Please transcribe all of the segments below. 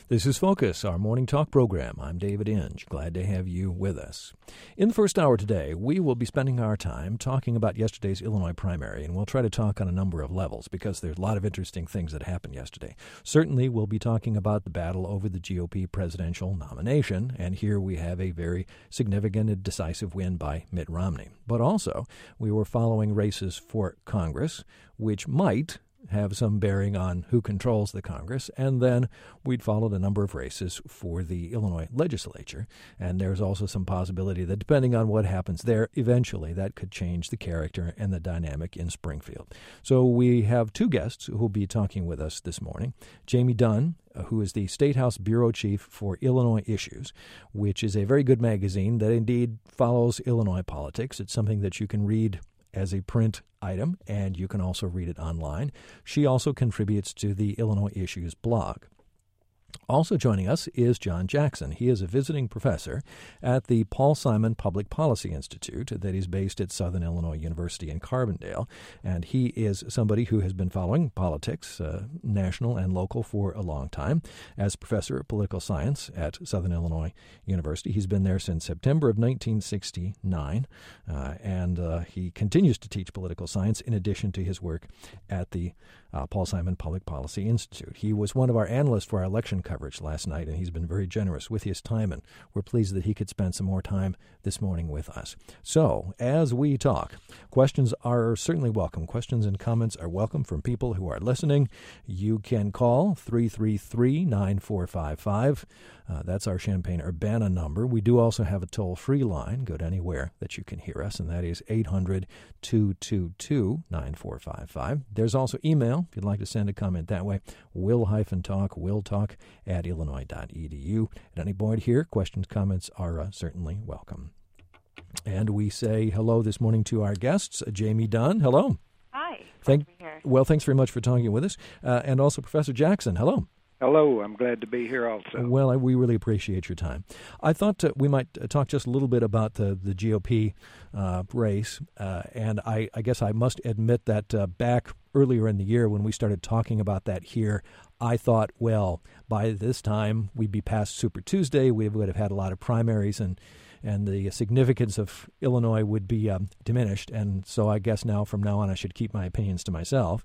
This is Focus, our morning talk program. I'm David Inge. Glad to have you with us. In the first hour today, we will be spending our time talking about yesterday's Illinois primary, and we'll try to talk on a number of levels because there's a lot of interesting things that happened yesterday. Certainly, we'll be talking about the battle over the GOP presidential nomination, and here we have a very significant and decisive win by Mitt Romney. But also, we were following races for Congress, which might have some bearing on who controls the Congress, and then we'd followed a number of races for the Illinois legislature, and there's also some possibility that depending on what happens there, eventually that could change the character and the dynamic in Springfield. So we have two guests who will be talking with us this morning. Jamie Dunn, who is the State House Bureau Chief for Illinois Issues, which is a very good magazine that indeed follows Illinois politics. It's something that you can read as a print item, and you can also read it online. She also contributes to the Illinois Issues blog. Also joining us is John Jackson. He is a visiting professor at the Paul Simon Public Policy Institute that is based at Southern Illinois University in Carbondale, and he is somebody who has been following politics, national and local, for a long time. As professor of political science at Southern Illinois University, he's been there since September of 1969, and he continues to teach political science in addition to his work at the Paul Simon Public Policy Institute. He was one of our analysts for our election coverage last night, and he's been very generous with his time, and we're pleased that he could spend some more time this morning with us. So, as we talk, questions are certainly welcome. Questions and comments are welcome from people who are listening. You can call 333-9455. That's our Champaign-Urbana number. We do also have a toll-free line. Go to anywhere that you can hear us, and that is 800-222-9455. There's also email, if you'd like to send a comment that way, willtalk@illinois.edu. At any point here, questions, comments are certainly welcome. And we say hello this morning to our guests. Jamie Dunn, hello. Hi. Glad to be here. Well, thanks very much for talking with us. And also Professor Jackson, hello. Hello, I'm glad to be here also. Well, we really appreciate your time. I thought we might talk just a little bit about the GOP race, and I guess I must admit that back earlier in the year when we started talking about that here, I thought, well, by this time we'd be past Super Tuesday, we would have had a lot of primaries, and the significance of Illinois would be diminished, and so I guess from now on I should keep my opinions to myself.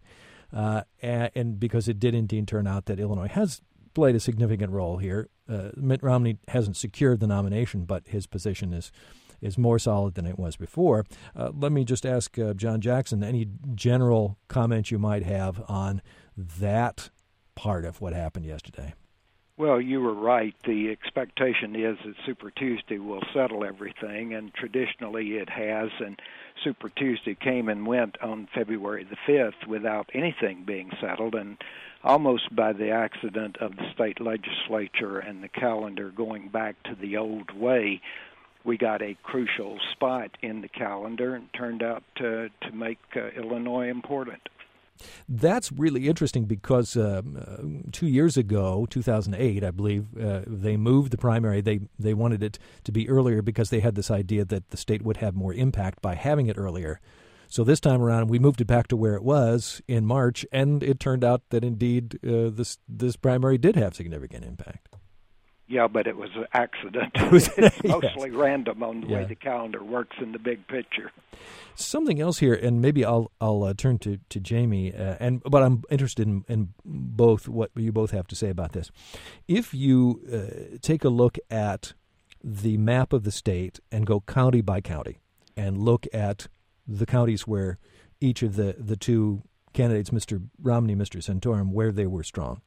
And because it did indeed turn out that Illinois has played a significant role here. Mitt Romney hasn't secured the nomination, but his position is more solid than it was before. Let me just ask John Jackson, any general comment you might have on that part of what happened yesterday? Well, you were right. The expectation is that Super Tuesday will settle everything, and traditionally it has, and Super Tuesday came and went on February the 5th without anything being settled, and almost by the accident of the state legislature and the calendar going back to the old way, we got a crucial spot in the calendar and turned out to make Illinois important. That's really interesting because 2 years ago, 2008, I believe, they moved the primary. They wanted it to be earlier because they had this idea that the state would have more impact by having it earlier. So this time around, we moved it back to where it was in March, and it turned out that indeed this primary did have significant impact. Yeah, but it was an accident. It's mostly random on the way the calendar works in the big picture. Something else here, and maybe I'll turn to Jamie, but I'm interested in both what you both have to say about this. If you take a look at the map of the state and go county by county and look at the counties where each of the two candidates, Mr. Romney, Mr. Santorum, where they were strong,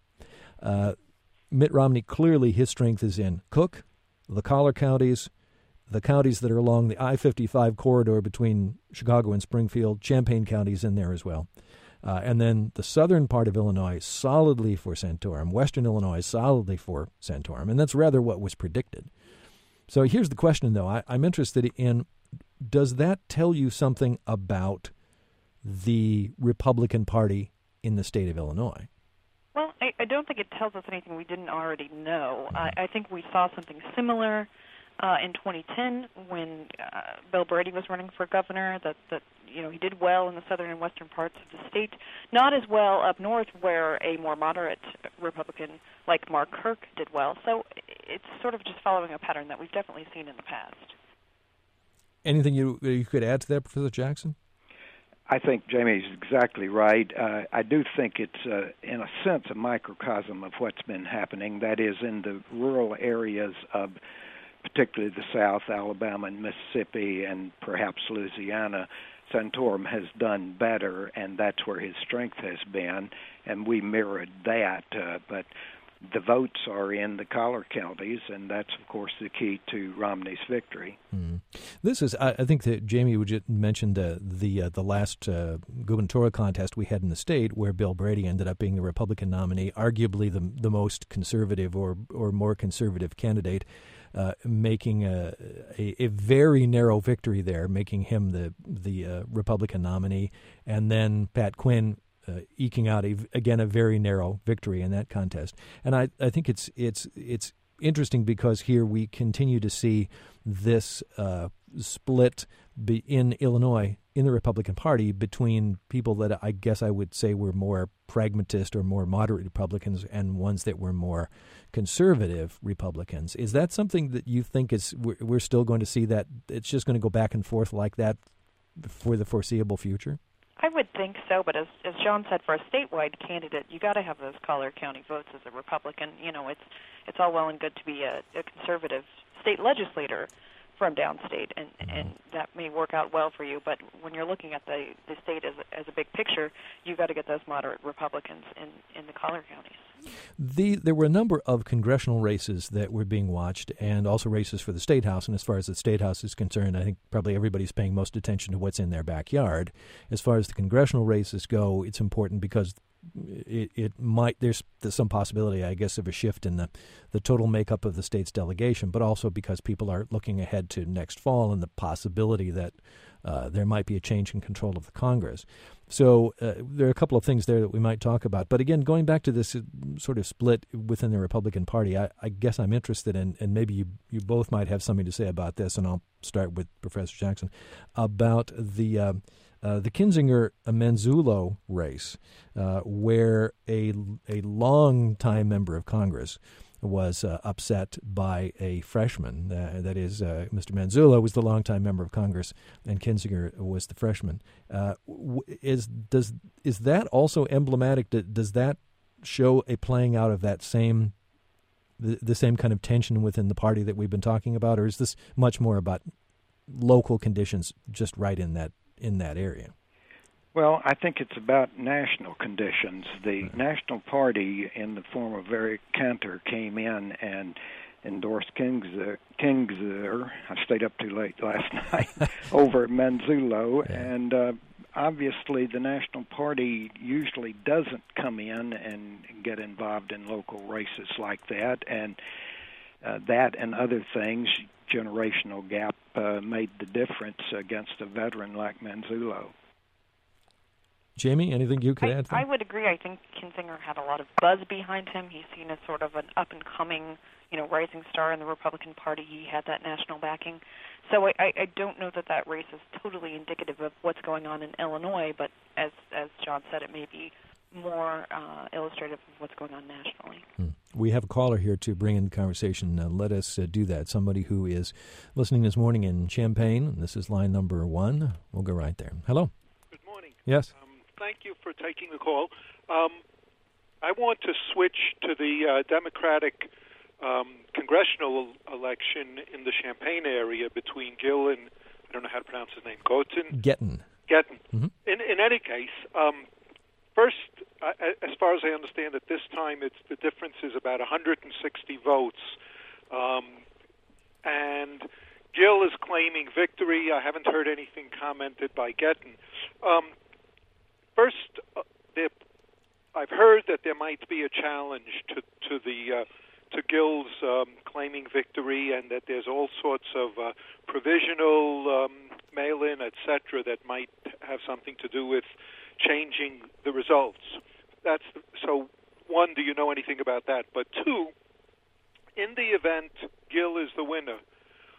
Mitt Romney, clearly his strength is in Cook, the collar counties, the counties that are along the I-55 corridor between Chicago and Springfield. Champaign County's in there as well. And then the southern part of Illinois, solidly for Santorum. Western Illinois, solidly for Santorum. And that's rather what was predicted. So here's the question, though. I'm interested in, does that tell you something about the Republican Party in the state of Illinois? Well, I don't think it tells us anything we didn't already know. I think we saw something similar in 2010 when Bill Brady was running for governor, that he did well in the southern and western parts of the state, not as well up north where a more moderate Republican like Mark Kirk did well. So it's sort of just following a pattern that we've definitely seen in the past. Anything you could add to that, Professor Jackson? I think Jamie's exactly right. I do think it's, in a sense, a microcosm of what's been happening. That is, in the rural areas of particularly the South, Alabama and Mississippi, and perhaps Louisiana, Santorum has done better, and that's where his strength has been, and we mirrored that. But the votes are in the collar counties, and that's, of course, the key to Romney's victory. This is, I think that Jamie mentioned the last gubernatorial contest we had in the state, where Bill Brady ended up being the Republican nominee, arguably the most conservative or more conservative candidate, making a very narrow victory there, making him the Republican nominee, and then Pat Quinn eking out a very narrow victory in that contest. And I think it's interesting because here we continue to see this split in Illinois in the Republican Party between people that I guess I would say were more pragmatist or more moderate Republicans and ones that were more conservative Republicans. Is that something that you think we're still going to see, that it's just going to go back and forth like that for the foreseeable future? I would think so, but as John said, for a statewide candidate, you got to have those collar county votes as a Republican. It's all well and good to be a conservative state legislator from downstate, and that may work out well for you. But when you're looking at the state as a big picture, you got to get those moderate Republicans in the collar counties. There were a number of congressional races that were being watched, and also races for the State House. And as far as the State House is concerned, I think probably everybody's paying most attention to what's in their backyard. As far as the congressional races go, it's important because there's some possibility, I guess, of a shift in the total makeup of the state's delegation, but also because people are looking ahead to next fall and the possibility that there might be a change in control of the Congress. So there are a couple of things there that we might talk about. But again, going back to this sort of split within the Republican Party, I guess I'm interested in, and maybe you both might have something to say about this, and I'll start with Professor Jackson, about the Kinzinger-Manzullo race, where a longtime member of Congress was upset by a freshman. That is, Mr. Manzullo was the longtime member of Congress, and Kinzinger was the freshman. Is that also emblematic? Does that show a playing out of that the same kind of tension within the party that we've been talking about, or is this much more about local conditions just right in that area? Well, I think it's about national conditions. The National Party, in the form of Eric Cantor, came in and endorsed Kinzinger. I stayed up too late last night over Manzullo, and obviously the National Party usually doesn't come in and get involved in local races like that, and that and other things, generational gap, made the difference against a veteran like Manzullo. Jamie, anything you could add? I would agree. I think Kinzinger had a lot of buzz behind him. He's seen as sort of an up-and-coming, rising star in the Republican Party. He had that national backing. So I don't know that race is totally indicative of what's going on in Illinois, but as John said, it may be more illustrative of what's going on nationally. We have a caller here to bring in the conversation. Let us do that. Somebody who is listening this morning in Champaign. This is line number 1. We'll go right there. Hello. Good morning. Yes. Thank you for taking the call. I want to switch to the Democratic congressional election in the Champaign area between Gil and, I don't know how to pronounce his name, Gettin. Mm-hmm. In any case, first, as far as I understand it, this time the difference is about 160 votes. And Gil is claiming victory. I haven't heard anything commented by Gettin. First, I've heard that there might be a challenge to Gil's claiming victory, and that there's all sorts of provisional mail-in, etc., that might have something to do with changing the results. So. One, do you know anything about that? But two, in the event Gil is the winner,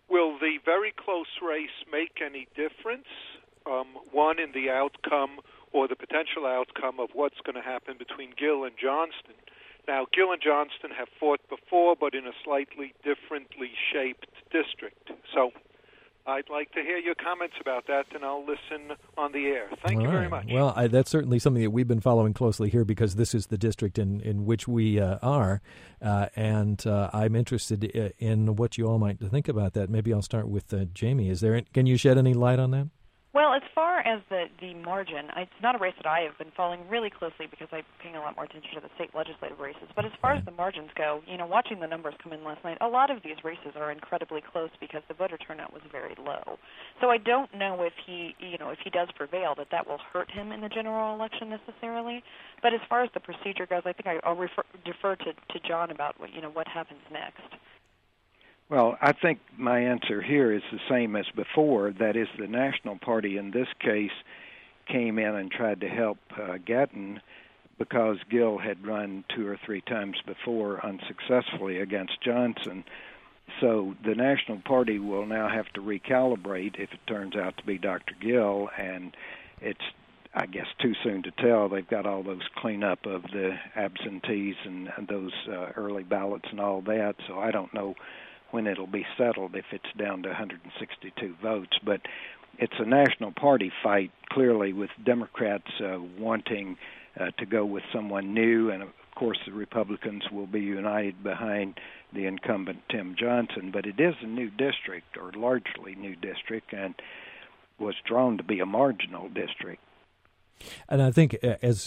Will the very close race make any difference, one, in the outcome or the potential outcome of what's going to happen between Gill and Johnston? Now, Gill and Johnston have fought before, but in a slightly differently shaped district. So I'd like to hear your comments about that, and I'll listen on the air. Thank you very much. Well, that's certainly something that we've been following closely here because this is the district in which we are, and I'm interested in what you all might think about that. Maybe I'll start with Jamie. Can you shed any light on that? Well, as far as the margin, it's not a race that I have been following really closely because I'm paying a lot more attention to the state legislative races. But as far as the margins go, watching the numbers come in last night, a lot of these races are incredibly close because the voter turnout was very low. So I don't know if he does prevail, that will hurt him in the general election necessarily. But as far as the procedure goes, I think I'll defer to John about what happens next. Well, I think my answer here is the same as before. That is, the National Party in this case came in and tried to help Gatton because Gill had run 2 or 3 times before unsuccessfully against Johnson. So the National Party will now have to recalibrate if it turns out to be Dr. Gill, and it's, I guess, too soon to tell. They've got all those cleanup of the absentees and those early ballots and all that, so I don't know when it'll be settled if it's down to 162 votes. But it's a National Party fight, clearly, with Democrats wanting to go with someone new, and of course the Republicans will be united behind the incumbent Tim Johnson. But it is a new district, or largely new district, and was drawn to be a marginal district. And I think, as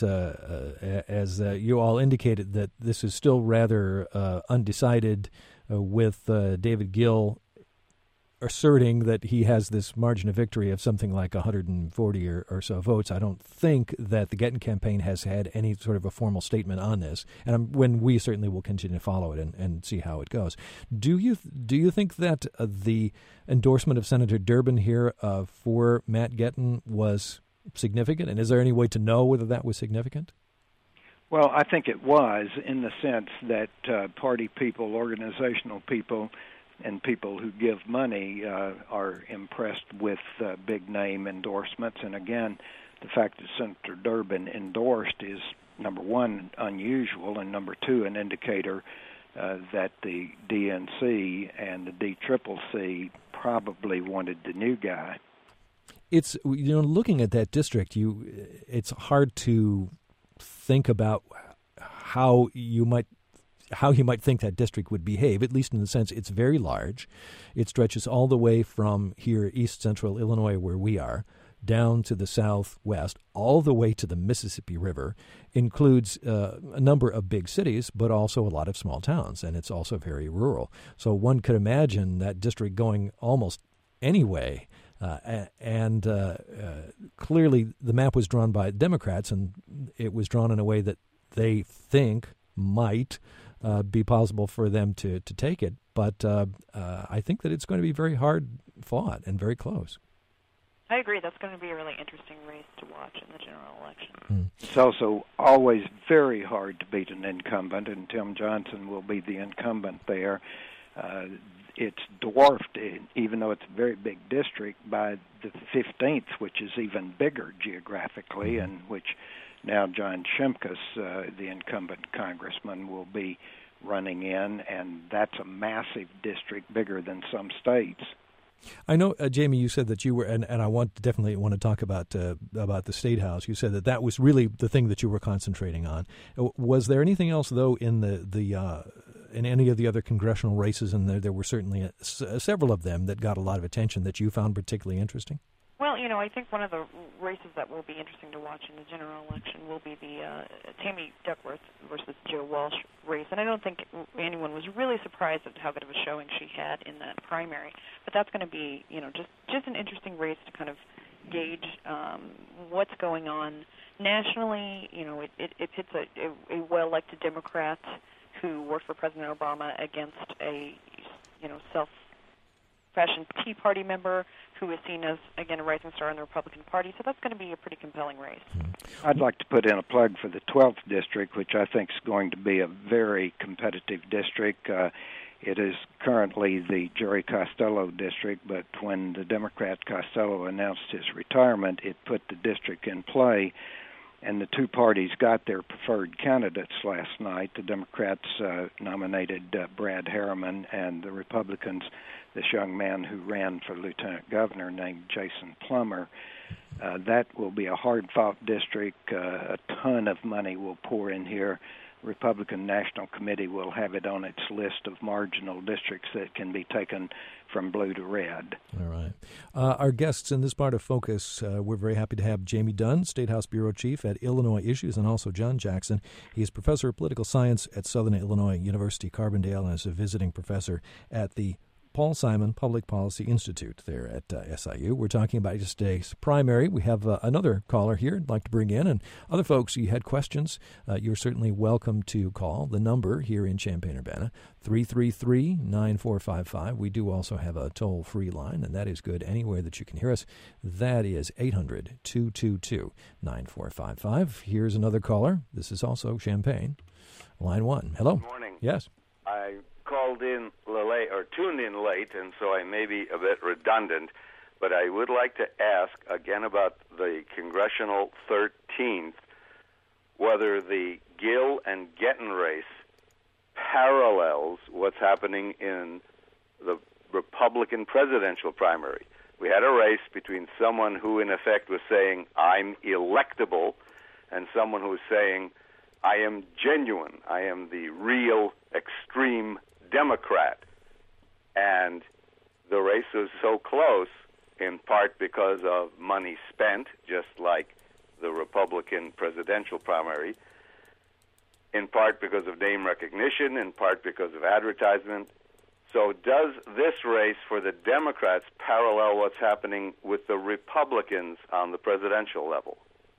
you all indicated, that this is still rather undecided, with David Gill asserting that he has this margin of victory of something like 140 or so votes. I don't think that the Gatton campaign has had any sort of a formal statement on this, and when we certainly will continue to follow it and see how it goes. Do you think that the endorsement of Senator Durbin here for Matt Gatton was significant, and is there any way to know whether that was significant? Well, I think it was, in the sense that party people, organizational people, and people who give money are impressed with big-name endorsements. And again, the fact that Senator Durbin endorsed is, number one, unusual, and number two, an indicator that the DNC and the DCCC probably wanted the new guy. It's, looking at that district, it's hard to think about how you might think that district would behave, at least in the sense it's very large. It stretches all the way from here, east central Illinois, where we are, down to the southwest, all the way to the Mississippi River, includes a number of big cities, but also a lot of small towns, and it's also very rural. So one could imagine that district going almost any way. Clearly the map was drawn by Democrats, and it was drawn in a way that they think might be possible for them to take it. But I think that it's going to be very hard fought and very close. I agree. That's going to be a really interesting race to watch in the general election. It's also always very hard to beat an incumbent, and Tim Johnson will be the incumbent there. It's dwarfed, even though it's a very big district, by the 15th, which is even bigger geographically, and which now John Shimkus, the incumbent congressman, will be running in, and that's a massive district, bigger than some states. I know, Jamie, you said that you were, and I definitely want to talk about the State House. You said that was really the thing that you were concentrating on. Was there anything else, though, in in any of the other congressional races, and there were certainly several of them that got a lot of attention that you found particularly interesting? Well, I think one of the races that will be interesting to watch in the general election will be the Tammy Duckworth versus Joe Walsh race. And I don't think anyone was really surprised at how good of a showing she had in that primary. But that's going to be, just an interesting race to kind of gauge what's going on nationally. It pits a well-elected Democrat who worked for President Obama against a, self-fashioned Tea Party member who is seen as, again, a rising star in the Republican Party. So that's going to be a pretty compelling race. I'd like to put in a plug for the 12th district, which I think is going to be a very competitive district. It is currently the Jerry Costello district, but when the Democrat Costello announced his retirement, it put the district in play, and the two parties got their preferred candidates last night. The Democrats nominated Brad Harriman, and the Republicans, this young man who ran for lieutenant governor named Jason Plummer. That will be a hard-fought district. A ton of money will pour in here. Republican National Committee will have it on its list of marginal districts that can be taken from blue to red. All right. Our guests in this part of Focus, we're very happy to have Jamie Dunn, State House Bureau Chief at Illinois Issues, and also John Jackson. He is Professor of Political Science at Southern Illinois University, Carbondale, and is a visiting professor at the Paul Simon Public Policy Institute there at SIU. We're talking about yesterday's primary. We have another caller here I'd like to bring in, and other folks, you had questions, you're certainly welcome to call. The number here in Champaign-Urbana, 333-9455. We do also have a toll-free line, and that is good anywhere that you can hear us. That is 800-222-9455. Here's another caller. This is also Champaign. Line 1. Hello. Good morning. Yes. I called in late, or tuned in late, and so I may be a bit redundant, but I would like to ask again about the Congressional 13th, whether the Gill and Gettin race parallels what's happening in the Republican presidential primary. We had a race between someone who, in effect, was saying, I'm electable, and someone who was saying, I am genuine, I am the real extreme Democrat. And the race was so close, in part because of money spent, just like the Republican presidential primary, in part because of name recognition, in part because of advertisement. So does this race for the Democrats parallel what's happening with the Republicans on the presidential level?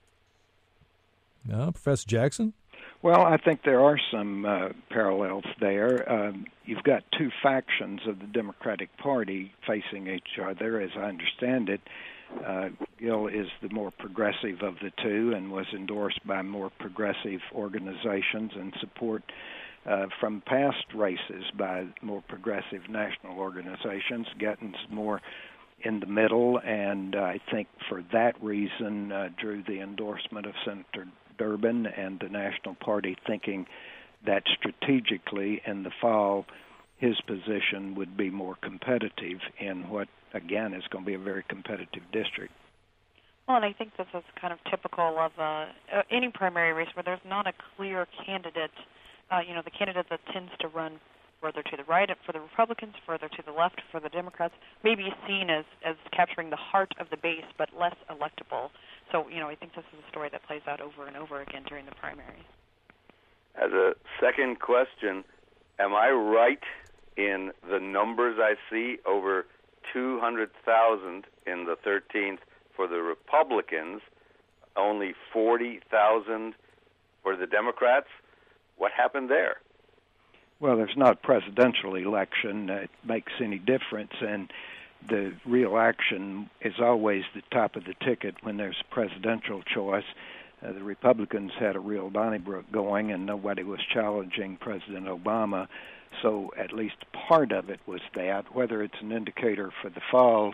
Professor Jackson? Well, I think there are some parallels there. You've got two factions of the Democratic Party facing each other, as I understand it. Gill is the more progressive of the two and was endorsed by more progressive organizations and support from past races by more progressive national organizations. Gettin's more in the middle, and I think for that reason drew the endorsement of Senator Durbin and the National Party, thinking that strategically in the fall his position would be more competitive in what, again, is going to be a very competitive district. Well, and I think this is kind of typical of any primary race where there's not a clear candidate. The candidate that tends to run further to the right for the Republicans, further to the left for the Democrats, may be seen as capturing the heart of the base, but less electable. So, I think this is a story that plays out over and over again during the primary. As a second question, am I right in the numbers I see? Over 200,000 in the 13th for the Republicans, only 40,000 for the Democrats. What happened there? Well, there's not a presidential election that makes any difference, and the re-election is always the top of the ticket when there's a presidential choice. The Republicans had a real Donnybrook going, and nobody was challenging President Obama, so at least part of it was that. Whether it's an indicator for the fall,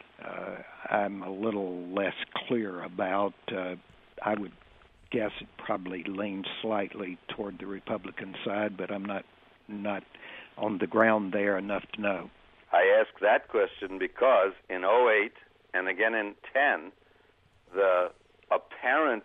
I'm a little less clear about. I would guess it probably leans slightly toward the Republican side, but I'm not on the ground there enough to know. I ask that question because in 2008 and again in 2010, the apparent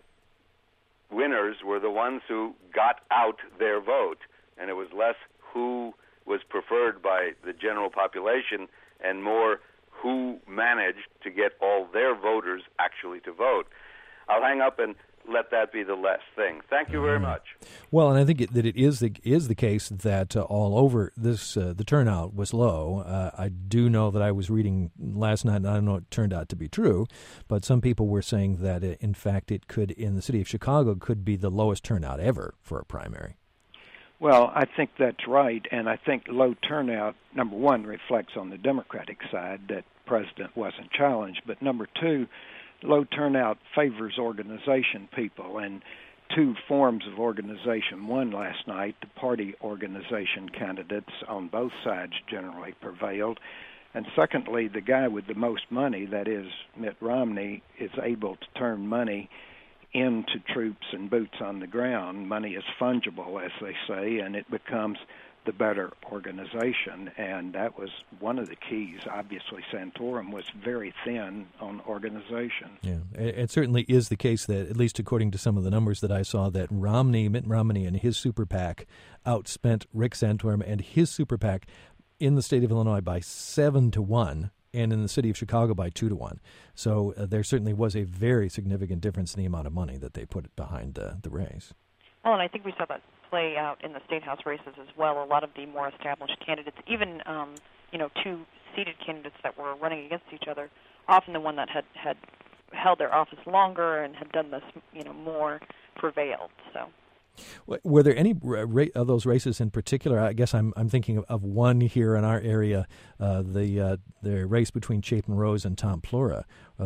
winners were the ones who got out their vote, and it was less who was preferred by the general population and more who managed to get all their voters actually to vote. I'll hang up and let that be the last thing. Thank you very much. Well, and I think that it is the case that all over this the turnout was low. I do know that I was reading last night, and I don't know it turned out to be true, but some people were saying that in fact it could, in the city of Chicago, could be the lowest turnout ever for a primary. Well, I think that's right, and I think low turnout, number one, reflects on the Democratic side that the president wasn't challenged, but number two, low turnout favors organization people, and two forms of organization. One, last night, the party organization candidates on both sides generally prevailed. And secondly, the guy with the most money, that is Mitt Romney, is able to turn money into troops and boots on the ground. Money is fungible, as they say, and it becomes the better organization. And that was one of the keys. Obviously, Santorum was very thin on organization. Yeah, it certainly is the case that, at least according to some of the numbers that I saw, that Mitt Romney and his super PAC outspent Rick Santorum and his super PAC in the state of Illinois by 7-1, and in the city of Chicago by 2-1. So there certainly was a very significant difference in the amount of money that they put behind the race. Well, and I think we saw that play out in the state house races as well. A lot of the more established candidates, even two seated candidates that were running against each other, often the one that had held their office longer and had done this more prevailed. So. Were there any of those races in particular? I guess I'm thinking of one here in our area, the race between Chapin Rose and Tom Plura,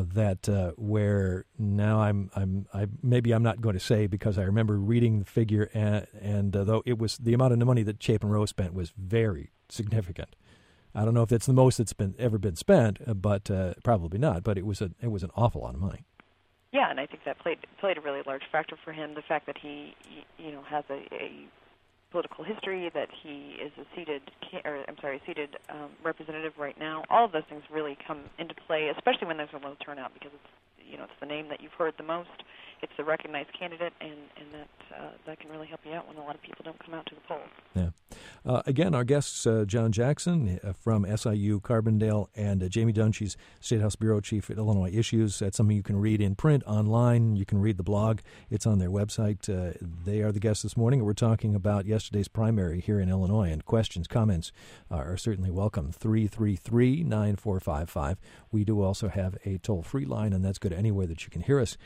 where now I'm not going to say, because I remember reading the figure, and though it was the amount of money that Chapin Rose spent was very significant. I don't know if it's the most that's ever been spent, but probably not. But it was an awful lot of money. Yeah, and I think that played a really large factor for him. The fact that he has a political history, that he is a seated representative right now. All of those things really come into play, especially when there's a low turnout, because it's the name that you've heard the most. It's the recognized candidate, and that can really help you out when a lot of people don't come out to the polls. Yeah. Again, our guests, John Jackson from SIU Carbondale, and Jamie Dunn, she's State House Bureau Chief at Illinois Issues. That's something you can read in print, online. You can read the blog. It's on their website. They are the guests this morning. We're talking about yesterday's primary here in Illinois, and questions, comments are certainly welcome. 333-9455. We do also have a toll-free line, and that's good anywhere that you can hear us,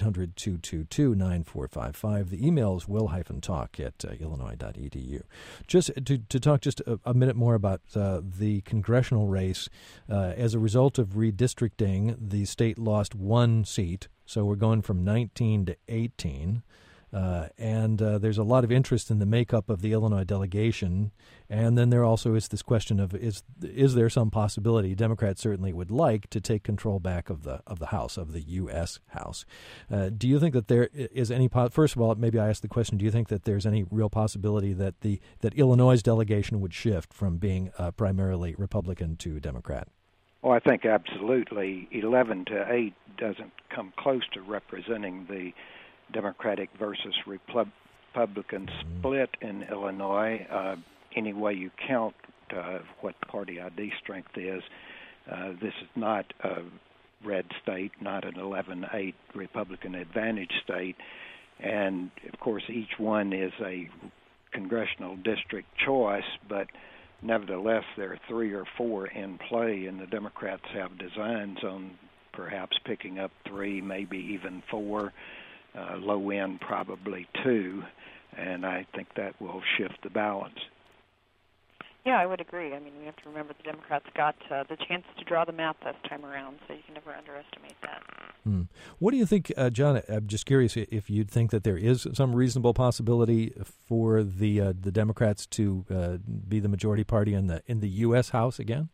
800-222-9455. The email is will-talk@illinois.edu. Just to talk just a minute more about the congressional race, as a result of redistricting, the state lost one seat, so we're going from 19 to 18. And there's a lot of interest in the makeup of the Illinois delegation. And then there also is this question of is there some possibility Democrats certainly would like to take control back of the House, of the U.S. House. Do you think that there is any first of all, maybe I ask the question, do you think that there's any real possibility that that Illinois' delegation would shift from being primarily Republican to Democrat? Well, I think absolutely. 11-8 doesn't come close to representing the Democratic versus Republican split in Illinois. Any way you count what party ID strength is, this is not a red state, not an 11-8 Republican advantage state. And, of course, each one is a congressional district choice, but nevertheless there are 3 or 4 in play, and the Democrats have designs on perhaps picking up 3, maybe even 4. Low end probably 2, and I think that will shift the balance. Yeah, I would agree. I mean, we have to remember the Democrats got the chance to draw the map this time around, so you can never underestimate that. What do you think, John? I'm just curious if you'd think that there is some reasonable possibility for the Democrats to be the majority party in the U.S. House again?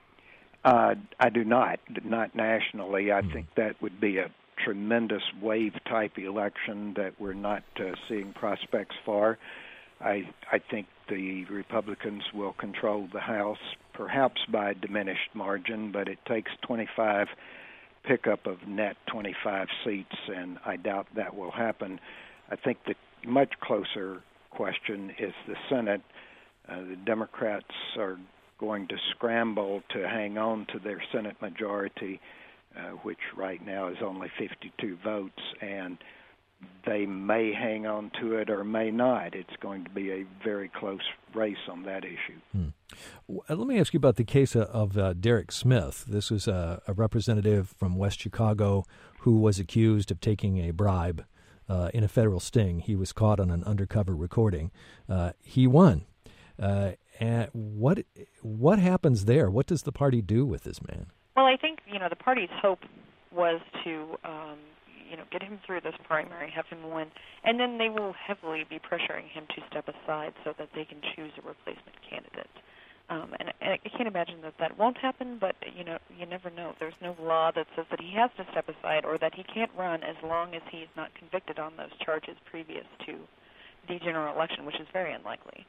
I do not nationally. I think that would be a tremendous wave-type election that we're not seeing prospects for. I think the Republicans will control the House, perhaps by a diminished margin, but it takes 25 pickup of net 25 seats, and I doubt that will happen. I think the much closer question is the Senate. The Democrats are going to scramble to hang on to their Senate majority, which right now is only 52 votes, and they may hang on to it or may not. It's going to be a very close race on that issue. Let me ask you about the case of Derek Smith. This is a representative from West Chicago who was accused of taking a bribe in a federal sting. He was caught on an undercover recording. He won. And what happens there? What does the party do with this man? Well, I think the party's hope was to get him through this primary, have him win, and then they will heavily be pressuring him to step aside so that they can choose a replacement candidate. And I can't imagine that won't happen, but you never know. There's no law that says that he has to step aside or that he can't run as long as he's not convicted on those charges previous to the general election, which is very unlikely.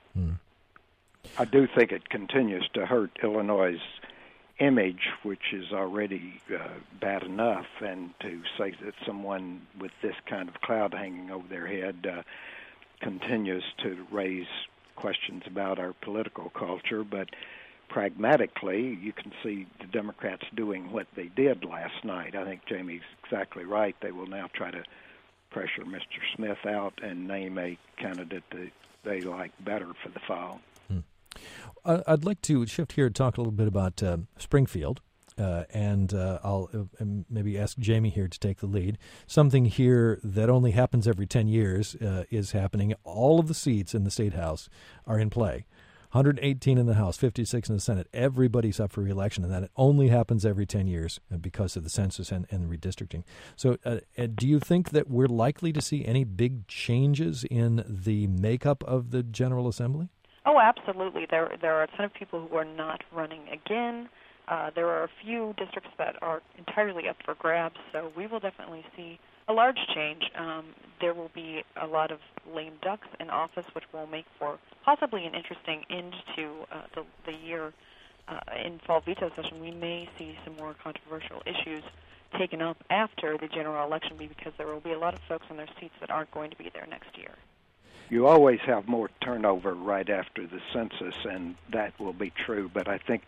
I do think it continues to hurt Illinois' image, which is already bad enough, and to say that someone with this kind of cloud hanging over their head continues to raise questions about our political culture. But pragmatically, you can see the Democrats doing what they did last night. I think Jamie's exactly right. They will now try to pressure Mr. Smith out and name a candidate that they like better for the fall. I'd like to shift here and talk a little bit about Springfield, and I'll maybe ask Jamie here to take the lead. Something here that only happens every 10 years is happening. All of the seats in the State House are in play. 118 in the House, 56 in the Senate. Everybody's up for re-election, and that only happens every 10 years because of the census and redistricting. So do you think that we're likely to see any big changes in the makeup of the General Assembly? Oh, absolutely. There are a ton of people who are not running again. There are a few districts that are entirely up for grabs, so we will definitely see a large change. There will be a lot of lame ducks in office, which will make for possibly an interesting end to the year. In fall veto session, we may see some more controversial issues taken up after the general election because there will be a lot of folks in their seats that aren't going to be there next year. You always have more turnover right after the census, and that will be true. But I think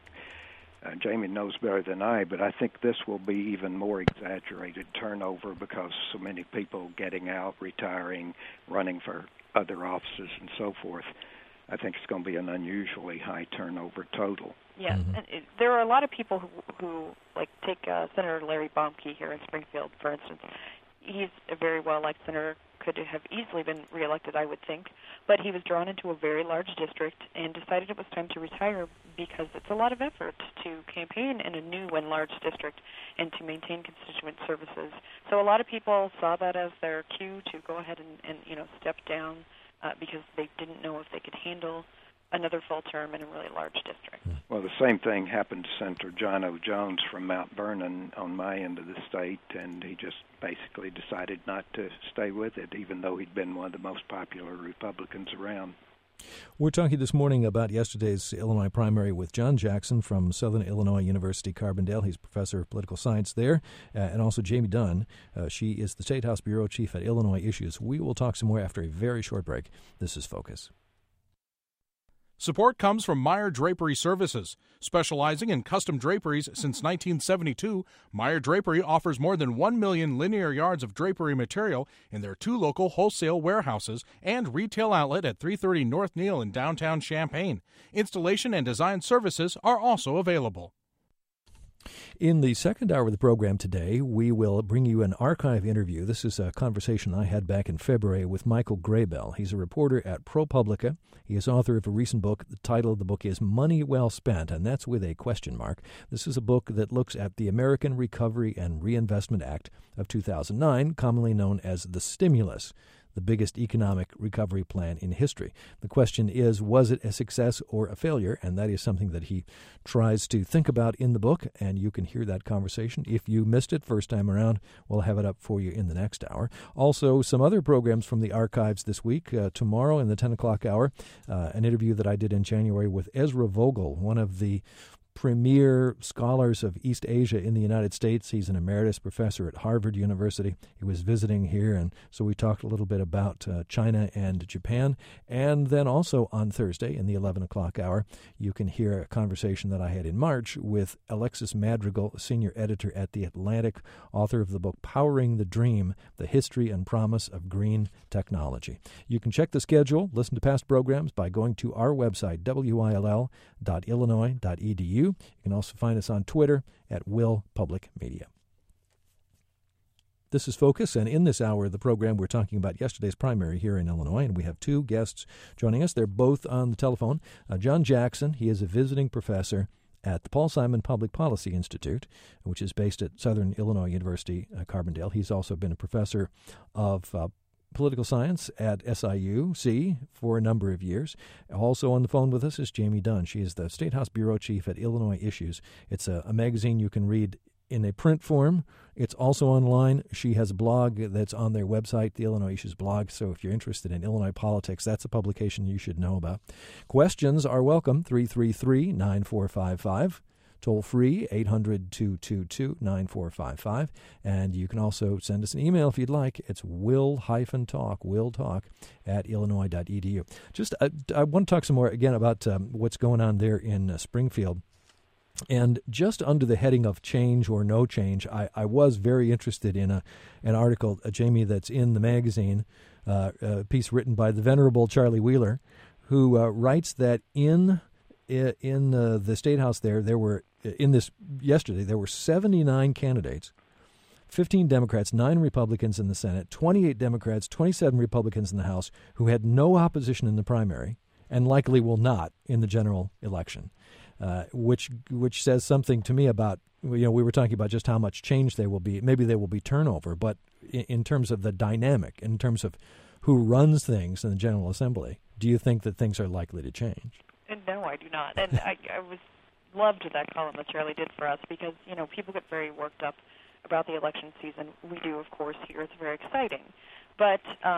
Jamie knows better than I, but I think this will be even more exaggerated turnover because so many people getting out, retiring, running for other offices, and so forth. I think it's going to be an unusually high turnover total. Yes, and there are a lot of people who like take Senator Larry Baumke here in Springfield, for instance. He's a very well-liked senator, could have easily been reelected, I would think, but he was drawn into a very large district and decided it was time to retire because it's a lot of effort to campaign in a new and large district and to maintain constituent services. So a lot of people saw that as their cue to go ahead and step down because they didn't know if they could handle another full term in a really large district. Well, the same thing happened to Senator John O. Jones from Mount Vernon on my end of the state, and he just basically decided not to stay with it, even though he'd been one of the most popular Republicans around. We're talking this morning about yesterday's Illinois primary with John Jackson from Southern Illinois University, Carbondale. He's professor of political science there, and also Jamie Dunn. She is the State House Bureau Chief at Illinois Issues. We will talk some more after a very short break. This is Focus. Support comes from Meyer Drapery Services. Specializing in custom draperies since 1972, Meyer Drapery offers more than 1 million linear yards of drapery material in their 2 local wholesale warehouses and retail outlet at 330 North Neal in downtown Champaign. Installation and design services are also available. In the second hour of the program today, we will bring you an archive interview. This is a conversation I had back in February with Michael Graybell. He's a reporter at ProPublica. He is author of a recent book. The title of the book is Money Well Spent, and that's with a question mark. This is a book that looks at the American Recovery and Reinvestment Act of 2009, commonly known as the stimulus, the biggest economic recovery plan in history. The question is, was it a success or a failure? And that is something that he tries to think about in the book, and you can hear that conversation. If you missed it first time around, we'll have it up for you in the next hour. Also, some other programs from the archives this week. Tomorrow in the 10 o'clock hour, an interview that I did in January with Ezra Vogel, one of the premier scholars of East Asia in the United States. He's an emeritus professor at Harvard University. He was visiting here, and so we talked a little bit about China and Japan. And then also on Thursday in the 11 o'clock hour, you can hear a conversation that I had in March with Alexis Madrigal, senior editor at The Atlantic, author of the book Powering the Dream, The History and Promise of Green Technology. You can check the schedule, listen to past programs by going to our website, will.illinois.edu. You can also find us on Twitter at Will Public Media. This is Focus, and in this hour of the program, we're talking about yesterday's primary here in Illinois, and we have 2 guests joining us. They're both on the telephone. John Jackson, he is a visiting professor at the Paul Simon Public Policy Institute, which is based at Southern Illinois University, Carbondale. He's also been a professor of political science at SIUC for a number of years. Also on the phone with us is Jamie Dunn. She is the State House Bureau Chief at Illinois Issues. It's a magazine you can read in a print form. It's also online. She has a blog that's on their website, the Illinois Issues blog. So if you're interested in Illinois politics, that's a publication you should know about. Questions are welcome, 333-9455. Toll free, 800-222-9455. And you can also send us an email if you'd like. It's will-talk at illinois.edu. Just, I want to talk some more again about what's going on there in Springfield. And just under the heading of change or no change, I was very interested in an article, Jamie, that's in the magazine, a piece written by the venerable Charlie Wheeler, who writes that in the State House there were, yesterday, there were 79 candidates, 15 Democrats, 9 Republicans in the Senate, 28 Democrats, 27 Republicans in the House, who had no opposition in the primary and likely will not in the general election. Which says something to me about, we were talking about just how much change there will be. Maybe there will be turnover, but in terms of the dynamic, in terms of who runs things in the General Assembly, do you think that things are likely to change? No, I do not. And I loved that column that Charlie did for us because, people get very worked up about the election season. We do, of course, here. It's very exciting. But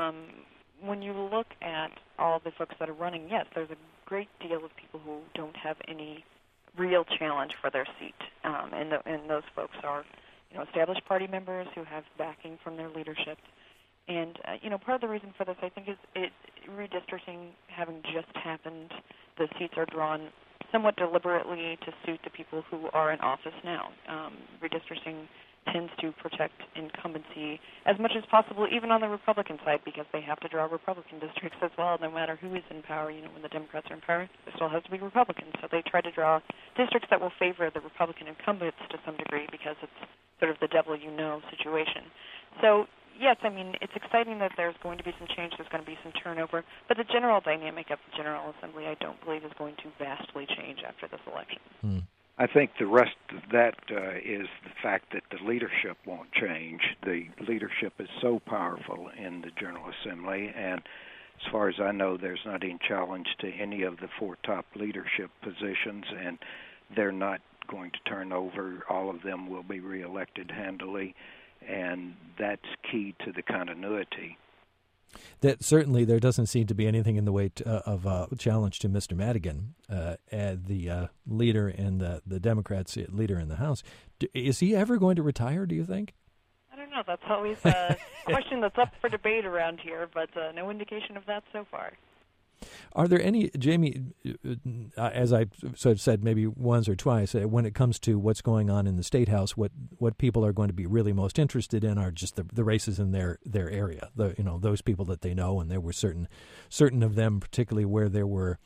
when you look at all the folks that are running, yes, there's a great deal of people who don't have any real challenge for their seat, and those folks are, established party members who have backing from their leadership. And part of the reason for this, I think, is redistricting having just happened. The seats are drawn somewhat deliberately to suit the people who are in office now. Redistricting tends to protect incumbency as much as possible, even on the Republican side, because they have to draw Republican districts as well, no matter who is in power. When the Democrats are in power, there still has to be Republicans. So they try to draw districts that will favor the Republican incumbents to some degree because it's sort of the devil you know situation. So, yes, it's exciting that there's going to be some change, there's going to be some turnover, but the general dynamic of the General Assembly, I don't believe, is going to vastly change after this election. I think the rest of that is the fact that the leadership won't change. The leadership is so powerful in the General Assembly, and as far as I know, there's not any challenge to any of the 4 top leadership positions, and they're not going to turn over. All of them will be reelected handily, and that's key to the continuity. That certainly there doesn't seem to be anything in the way of a challenge to Mr. Madigan, the leader and the Democrats' leader in the House. Is he ever going to retire, do you think? I don't know. That's always a question that's up for debate around here, but no indication of that so far. Are there any, Jamie, as I sort of said maybe once or twice, when it comes to what's going on in the State House, what people are going to be really most interested in are just the races in their area, those people that they know, and there were certain of them, particularly where there were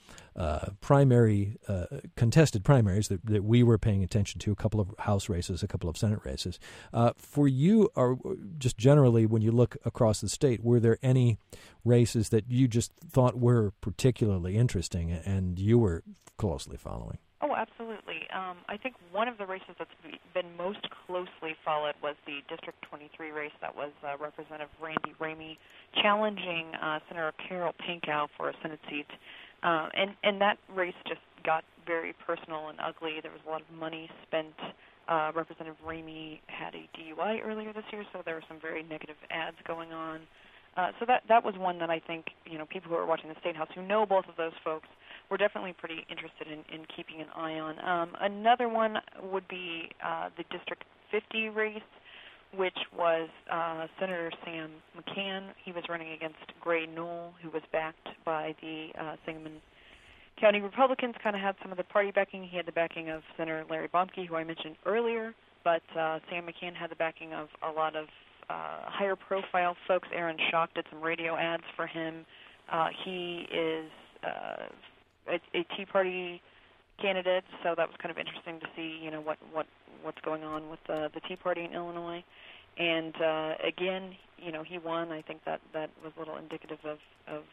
contested primaries that we were paying attention to, a couple of House races, a couple of Senate races. For you, or just generally when you look across the state, were there any races that you just thought were particularly interesting and you were closely following? Oh, absolutely. I think one of the races that's been most closely followed was the District 23 race that was Representative Randy Ramey challenging Senator Carol Pankow for a Senate seat. And that race just got very personal and ugly. There was a lot of money spent. Representative Ramey had a DUI earlier this year, so there were some very negative ads going on. So that was one that I think, people who are watching the State House who know both of those folks were definitely pretty interested in keeping an eye on. Another one would be the District 50 race, which was Senator Sam McCann. He was running against Gray Knoll, who was backed by the Sangamon County Republicans, kind of had some of the party backing. He had the backing of Senator Larry Bomke, who I mentioned earlier, but Sam McCann had the backing of a lot of higher-profile folks. Aaron Schock did some radio ads for him. He is a Tea Party candidate, so that was kind of interesting to see, what's going on with the Tea Party in Illinois. And again, he won. I think that was a little indicative of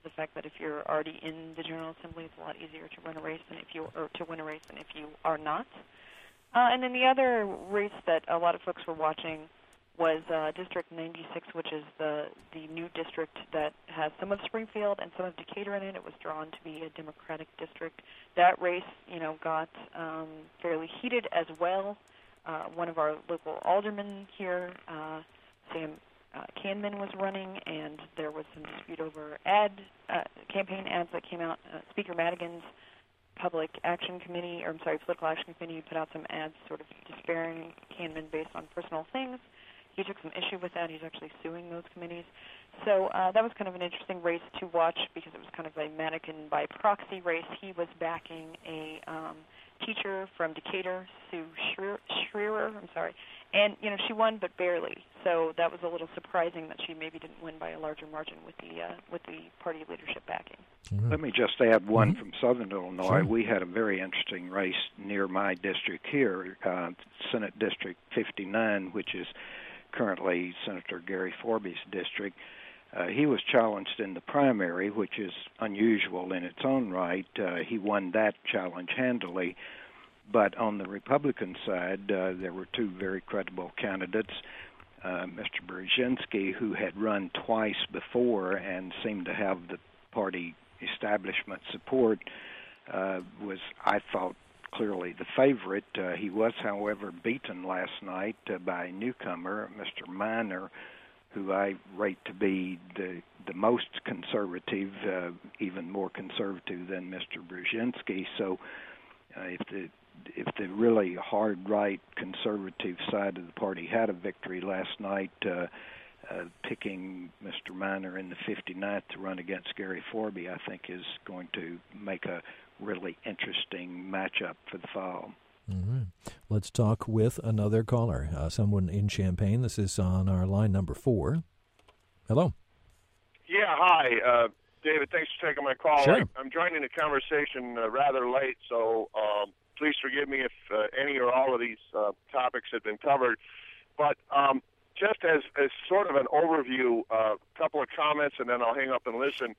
the fact that if you're already in the General Assembly, it's a lot easier to run a race than if you are not. And then the other race that a lot of folks were watching was District 96, which is the new district that has some of Springfield and some of Decatur in it. It was drawn to be a Democratic district. That race, got fairly heated as well. One of our local aldermen here, Sam Canman, was running, and there was some dispute over campaign ads that came out. Speaker Madigan's Political Action Committee put out some ads sort of disparaging Canman based on personal things. He took some issue with that. He's actually suing those committees. So that was kind of an interesting race to watch because it was kind of a Madigan by proxy race. He was backing a teacher from Decatur, Sue Schreier, and she won but barely. So that was a little surprising that she maybe didn't win by a larger margin with the party leadership backing. Mm-hmm. Let me just add one from Southern Illinois. Sure. We had a very interesting race near my district here, Senate District 59, which is currently Senator Gary Forby's district. He was challenged in the primary, which is unusual in its own right. He won that challenge handily. But on the Republican side, there were two very credible candidates. Mr. Brzezinski, who had run twice before and seemed to have the party establishment support, was, I thought, clearly the favorite. He was, however, beaten last night by a newcomer, Mr. Miner, who I rate to be the most conservative, even more conservative than Mr. Brzezinski. So if the really hard right conservative side of the party had a victory last night, picking Mr. Miner in the 59th to run against Gary Forby, I think, is going to make a really interesting matchup for the fall. All right. Let's talk with another caller, someone in Champaign. This is on our line number 4. Hello. Yeah, hi. David, thanks for taking my call. Sure. I'm joining the conversation rather late, so please forgive me if any or all of these topics have been covered. But just as sort of an overview, a couple of comments, and then I'll hang up and listen.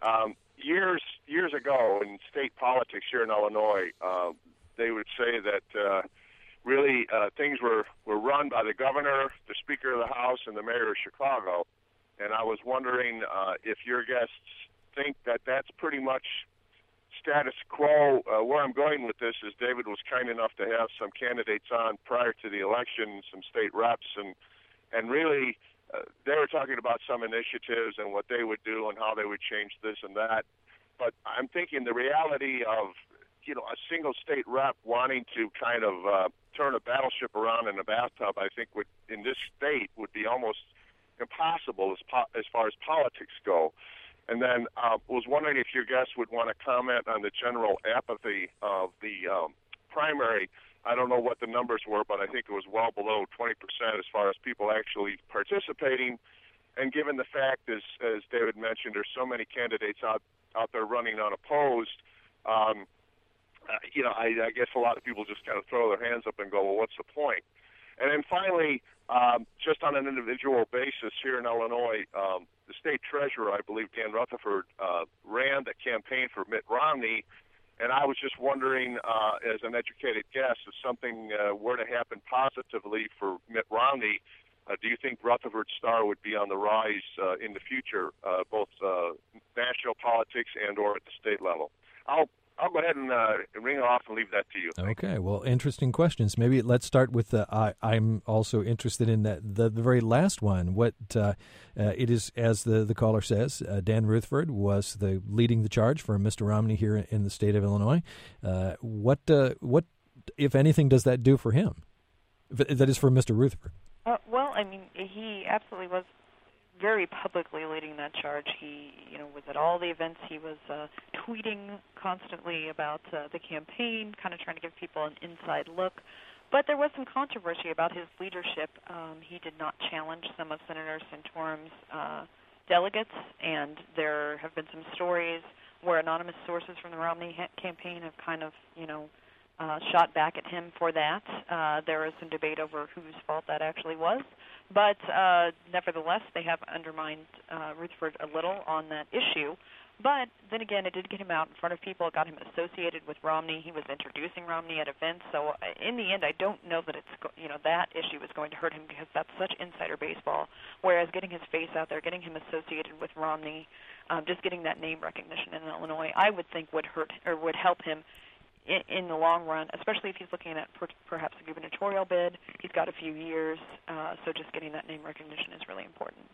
Years ago in state politics here in Illinois, they would say that really things were run by the governor, the Speaker of the House, and the mayor of Chicago. And I was wondering if your guests think that that's pretty much status quo. Where I'm going with this is David was kind enough to have some candidates on prior to the election, some state reps, and really they were talking about some initiatives and what they would do and how they would change this and that. But I'm thinking the reality of a single state rep wanting to kind of turn a battleship around in a bathtub, I think in this state would be almost impossible as far as politics go. And then was wondering if your guests would want to comment on the general apathy of the primary. I don't know what the numbers were, but I think it was well below 20% as far as people actually participating. And given the fact, as David mentioned, there's so many candidates out there running unopposed, I guess a lot of people just kind of throw their hands up and go, well, what's the point? And then finally, just on an individual basis here in Illinois, the state treasurer, I believe Dan Rutherford, ran the campaign for Mitt Romney, and I was just wondering, as an educated guess, if something were to happen positively for Mitt Romney, do you think Rutherford's star would be on the rise in the future, both national politics and or at the state level? I'll go ahead and ring it off and leave that to you. Okay, well, interesting questions. Maybe let's start with I'm also interested in the very last one. What it is, as the caller says, Dan Rutherford was leading the charge for Mr. Romney here in the state of Illinois. What, if anything, does that do for him? That is for Mr. Rutherford. Well, I mean, he absolutely was very publicly leading that charge. He, was at all the events. He was tweeting constantly about the campaign, kind of trying to give people an inside look. But there was some controversy about his leadership. He did not challenge some of Senator Santorum's delegates, and there have been some stories where anonymous sources from the Romney campaign have kind of, shot back at him for that. There is some debate over whose fault that actually was. But nevertheless, they have undermined Rutherford a little on that issue. But then again, it did get him out in front of people. It got him associated with Romney. He was introducing Romney at events. So in the end, I don't know that that issue is going to hurt him because that's such insider baseball. Whereas getting his face out there, getting him associated with Romney, just getting that name recognition in Illinois, I would think would help him in the long run, especially if he's looking at perhaps a gubernatorial bid. He's got a few years, so just getting that name recognition is really important.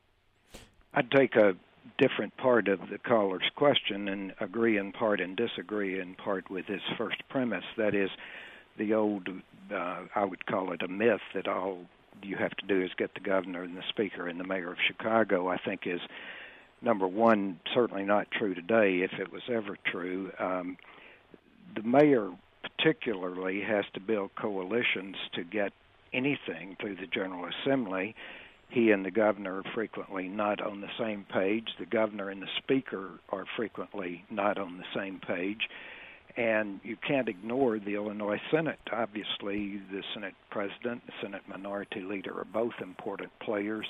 I'd take a different part of the caller's question and agree in part and disagree in part with his first premise. That is the old, I would call it a myth, that all you have to do is get the governor and the speaker and the mayor of Chicago, I think is, number one, certainly not true today, if it was ever true. The mayor particularly has to build coalitions to get anything through the General Assembly. He and the governor are frequently not on the same page. The governor and the speaker are frequently not on the same page. And you can't ignore the Illinois Senate. Obviously, the Senate president, the Senate minority leader are both important players.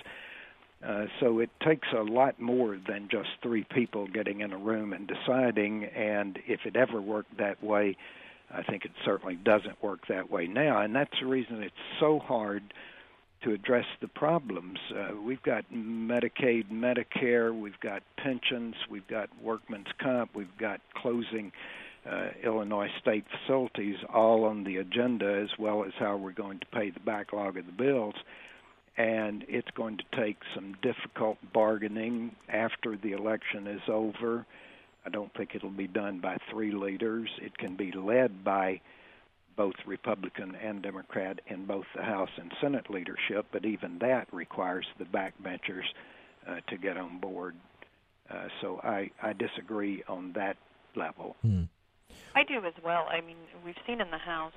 So it takes a lot more than just three people getting in a room and deciding, and if it ever worked that way, I think it certainly doesn't work that way now, and that's the reason it's so hard to address the problems. We've got Medicaid, Medicare, we've got pensions, we've got workman's comp, we've got closing Illinois state facilities all on the agenda, as well as how we're going to pay the backlog of the bills. And it's going to take some difficult bargaining after the election is over. I don't think it'll be done by three leaders. It can be led by both Republican and Democrat in both the House and Senate leadership, but even that requires the backbenchers to get on board. So I disagree on that level. I do as well. I mean, we've seen in the House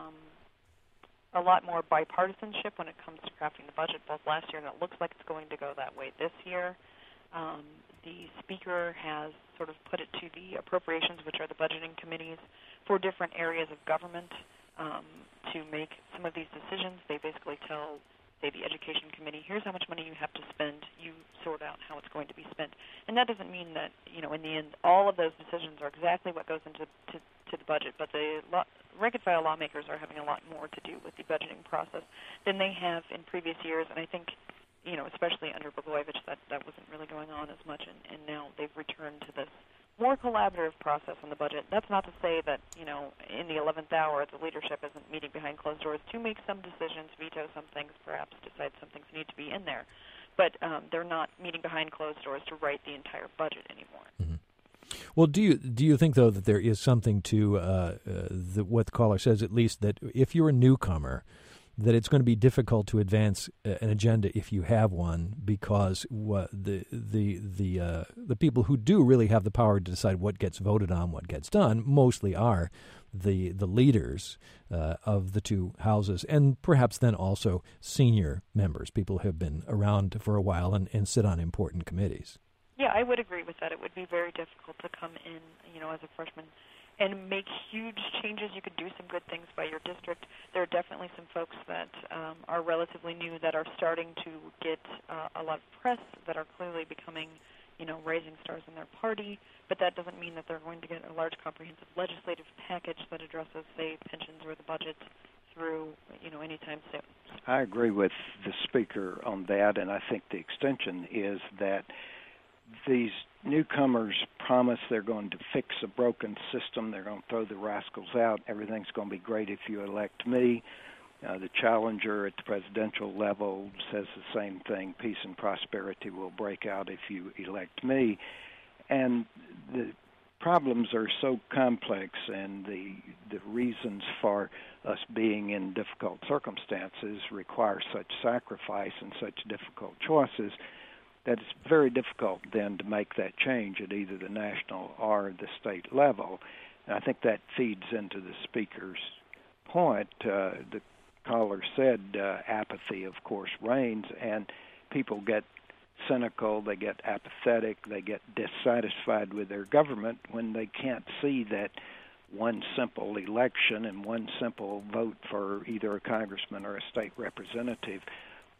a lot more bipartisanship when it comes to crafting the budget, both last year, and it looks like it's going to go that way this year. The Speaker has sort of put it to the appropriations, which are the budgeting committees, for different areas of government to make some of these decisions. They basically tell, say, the Education Committee, here's how much money you have to spend. You sort out how it's going to be spent. And that doesn't mean that, in the end, all of those decisions are exactly what goes into the budget, but the rank-and-file lawmakers are having a lot more to do with the budgeting process than they have in previous years, and I think, especially under Blagojevich, that wasn't really going on as much, and now they've returned to this more collaborative process on the budget. That's not to say that, in the 11th hour, the leadership isn't meeting behind closed doors to make some decisions, veto some things, perhaps decide some things need to be in there, but they're not meeting behind closed doors to write the entire budget anymore. Mm-hmm. Well, do you think, though, that there is something to what the caller says, at least, that if you're a newcomer, that it's going to be difficult to advance an agenda if you have one, because the people who do really have the power to decide what gets voted on, what gets done, mostly are the leaders of the two houses, and perhaps then also senior members, people who have been around for a while and sit on important committees. Yeah, I would agree with that. It would be very difficult to come in, as a freshman and make huge changes. You could do some good things by your district. There are definitely some folks that are relatively new that are starting to get a lot of press, that are clearly becoming, rising stars in their party, but that doesn't mean that they're going to get a large comprehensive legislative package that addresses, say, pensions or the budget through, anytime soon. I agree with the speaker on that, and I think the extension is that these newcomers promise they're going to fix a broken system. They're going to throw the rascals out. Everything's going to be great if you elect me. The challenger at the presidential level says the same thing. Peace and prosperity will break out if you elect me. And the problems are so complex, and the reasons for us being in difficult circumstances require such sacrifice and such difficult choices that it's very difficult then to make that change at either the national or the state level. And I think that feeds into the speaker's point. The caller said apathy, of course, reigns, and people get cynical, they get apathetic, they get dissatisfied with their government when they can't see that one simple election and one simple vote for either a congressman or a state representative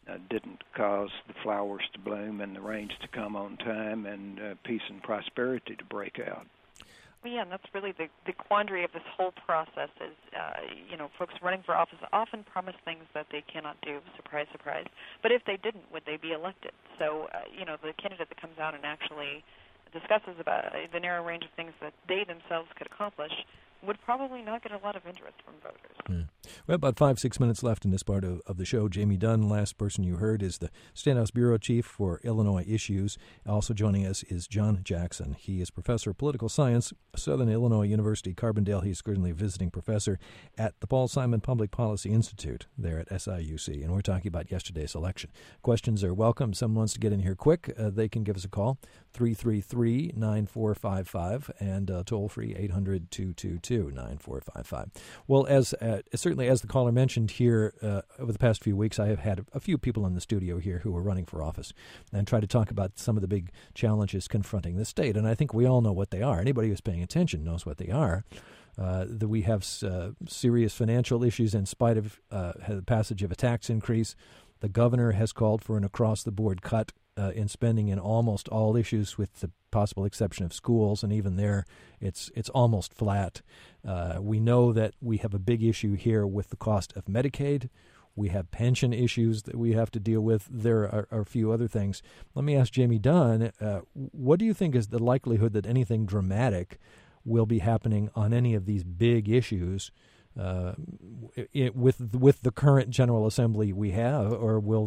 didn't cause the flowers to bloom and the rains to come on time and peace and prosperity to break out. Well, yeah, and that's really the quandary of this whole process is, folks running for office often promise things that they cannot do, surprise, surprise. But if they didn't, would they be elected? So, the candidate that comes out and actually discusses about the narrow range of things that they themselves could accomplish would probably not get a lot of interest from voters. Yeah. We have about 5-6 minutes left in this part of the show. Jamie Dunn, last person you heard, is the State House Bureau Chief for Illinois Issues. Also joining us is John Jackson. He is Professor of Political Science, Southern Illinois University, Carbondale. He's currently a visiting professor at the Paul Simon Public Policy Institute there at SIUC, and we're talking about yesterday's election. Questions are welcome. Someone wants to get in here quick, they can give us a call, 333-9455, and toll-free 800-222-9455. Well, as certainly as the caller mentioned here, over the past few weeks, I have had a few people in the studio here who are running for office and try to talk about some of the big challenges confronting the state. And I think we all know what they are. Anybody who's paying attention knows what they are. That we have serious financial issues in spite of the passage of a tax increase. The governor has called for an across-the-board cut in spending in almost all issues, with the possible exception of schools, and even there, it's almost flat. We know that we have a big issue here with the cost of Medicaid. We have pension issues that we have to deal with. There are a few other things. Let me ask Jamie Dunn, what do you think is the likelihood that anything dramatic will be happening on any of these big issues with the current General Assembly we have, or will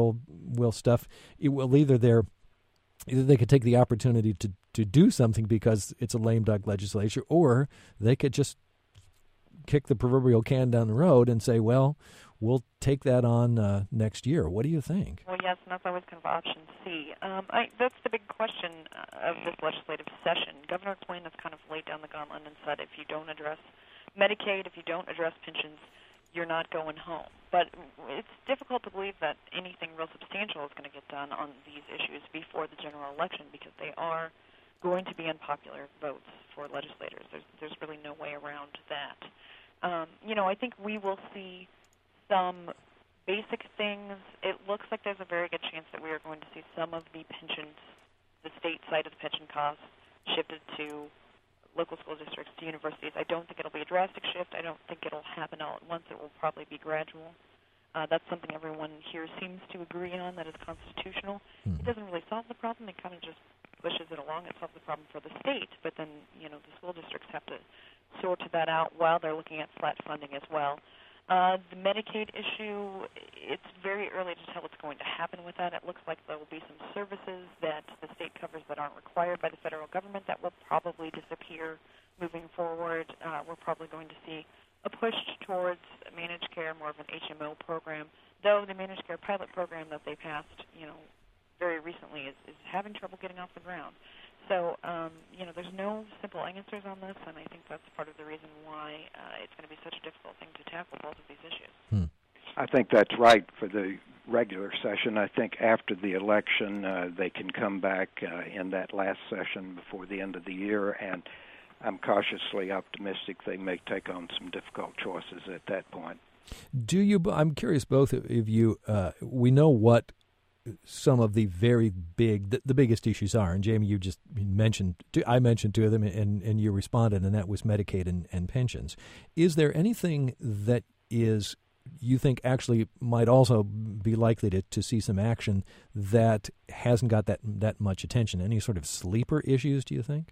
either they could take the opportunity to do something because it's a lame duck legislature, or they could just kick the proverbial can down the road and say, well, we'll take that on next year. What do you think? Well, yes, and that's always kind of option C. That's the big question of this legislative session. Governor Quinn has kind of laid down the gauntlet and said if you don't address Medicaid, if you don't address pensions, you're not going home. But it's difficult to believe that anything real substantial is going to get done on these issues before the general election, because they are going to be unpopular votes for legislators. There's really no way around that. I think we will see some basic things. It looks like there's a very good chance that we are going to see some of the pensions, the state side of the pension costs, shifted to local school districts, to universities. I don't think it'll be a drastic shift. I don't think it'll happen all at once. It will probably be gradual. That's something everyone here seems to agree on, that is constitutional. It doesn't really solve the problem. It kind of just pushes it along. It solves the problem for the state, but then, the school districts have to sort that out while they're looking at flat funding as well. The Medicaid issue, it's very early to tell what's going to happen with that. It looks like there will be some services that the state covers that aren't required by the federal government that will probably disappear moving forward. We're probably going to see a push towards managed care, more of an HMO program, though the managed care pilot program that they passed, very recently is having trouble getting off the ground. So, there's no simple answers on this, and I think that's part of the reason why it's going to be such a difficult thing to tackle both of these issues. I think that's right for the regular session. I think after the election, they can come back in that last session before the end of the year, and I'm cautiously optimistic they may take on some difficult choices at that point. I'm curious, both of you, we know what some of the very big, the biggest issues are. And Jamie, you just mentioned, I mentioned two of them, and you responded, and that was Medicaid and pensions. Is there anything that you think actually might also be likely to see some action that hasn't got that much attention? Any sort of sleeper issues, do you think?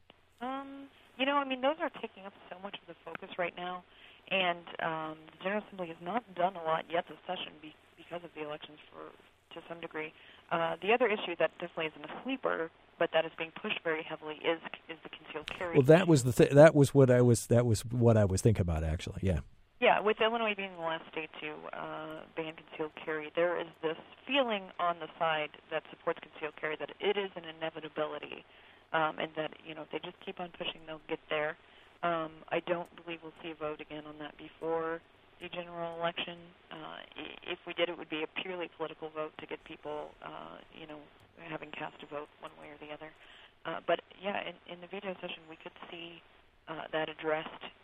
Those are taking up so much of the focus right now, and the General Assembly has not done a lot yet this session because of the elections to some degree. The other issue that definitely isn't a sleeper, but that is being pushed very heavily, is the concealed carry. Well, that was that was what I was thinking about, actually. Yeah. Yeah, with Illinois being the last state to ban concealed carry, there is this feeling on the side that supports concealed carry that it is an inevitability, and that if they just keep on pushing, they'll get there. I don't believe we'll see a vote again on that before the general election. If we did, it would be a purely political vote to get people, having cast a vote one way or the other. But yeah, in the veto session, we could see that addressed.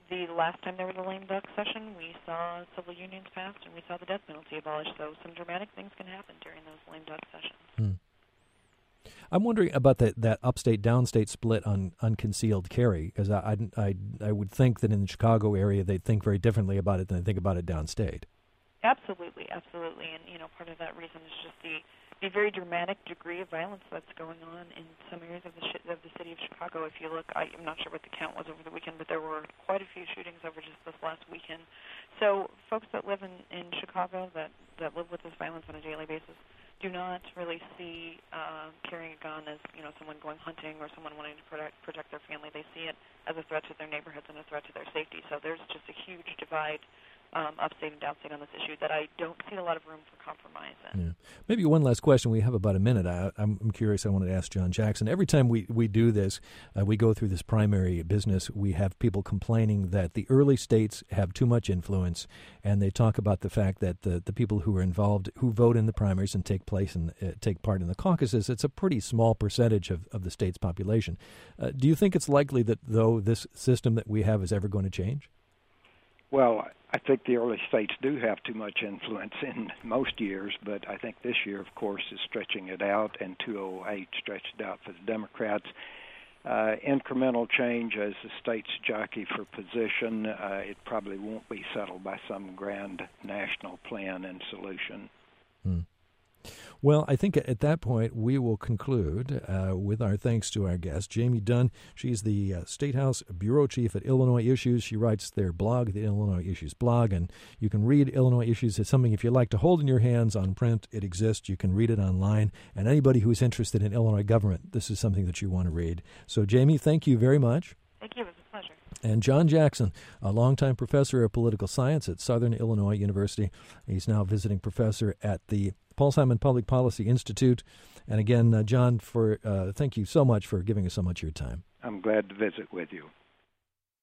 the last time there was a lame duck session, we saw civil unions passed and we saw the death penalty abolished. So some dramatic things can happen during those lame duck sessions. I'm wondering about that upstate downstate split on unconcealed carry, because I would think that in the Chicago area they'd think very differently about it than they think about it downstate. Absolutely, and part of that reason is just the very dramatic degree of violence that's going on in some areas of the city of Chicago. If you look, I'm not sure what the count was over the weekend, but there were quite a few shootings over just this last weekend. So folks that live in Chicago that live with this violence on a daily basis do not really see carrying a gun as someone going hunting or someone wanting to protect their family. They see it as a threat to their neighborhoods and a threat to their safety. So there's just a huge divide upstate and downstate on this issue that I don't see a lot of room for compromise in. Yeah. Maybe one last question. We have about a minute. I'm curious. I wanted to ask John Jackson. Every time we do this, we go through this primary business, we have people complaining that the early states have too much influence, and they talk about the fact that the people who are involved, who vote in the primaries and take part in the caucuses, it's a pretty small percentage of the state's population. Do you think it's likely that, though, this system that we have is ever going to change? Well, I think the early states do have too much influence in most years, but I think this year, of course, is stretching it out, and 208 stretched it out for the Democrats. Incremental change as the states jockey for position. It probably won't be settled by some grand national plan and solution. Well, I think at that point we will conclude with our thanks to our guest, Jamie Dunn. She's the State House Bureau Chief at Illinois Issues. She writes their blog, the Illinois Issues blog, and you can read Illinois Issues. It's something, if you like to hold in your hands on print, it exists. You can read it online. And anybody who's interested in Illinois government, this is something that you want to read. So, Jamie, thank you very much. Thank you. It was a pleasure. And John Jackson, a longtime professor of political science at Southern Illinois University. He's now visiting professor at the Paul Simon Public Policy Institute. And again, John, thank you so much for giving us so much of your time. I'm glad to visit with you.